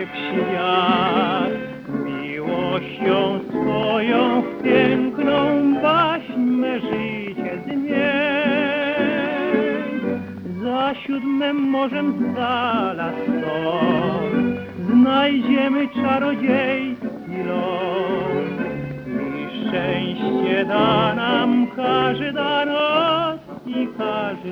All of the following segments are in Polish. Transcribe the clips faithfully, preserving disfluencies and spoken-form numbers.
bajek świat. Miłością swoją w piękną baśń me życie zmień. Za siódmym morzem z dala stąd znajdziemy czarodziejski ląd. I szczęście da nam każda noc i każdy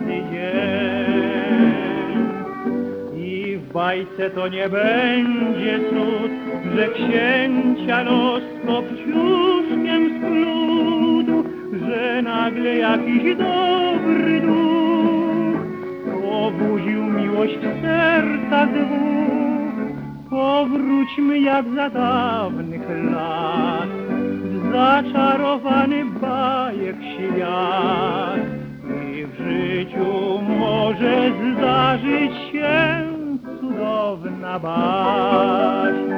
dzień. I w bajce to nie będzie cud, że księcia los kopciuszkiem splótł, że nagle jakiś dobry duch obudził miłość w sercach dwóch. Powróćmy jak za dawnych lat, w zaczarowany bajek świat. I w życiu może zdarzyć się cudowna baśń.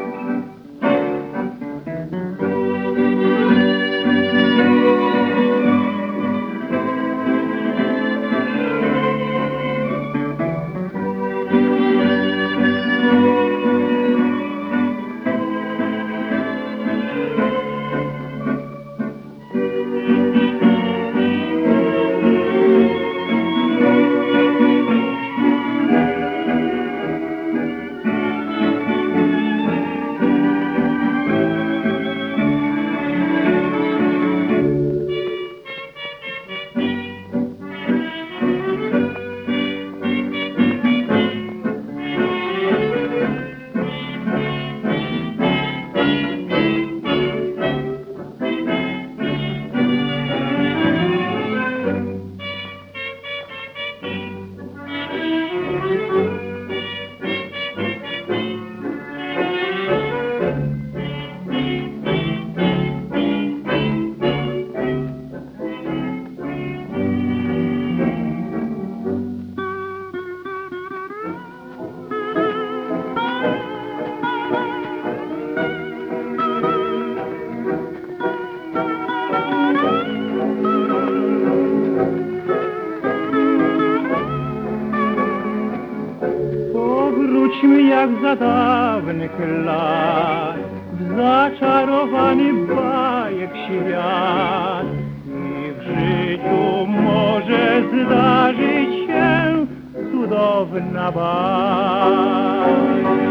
Wróćmy jak za dawnych lat, w zaczarowany bajek świat. I w życiu może zdarzyć się cudowna baśń.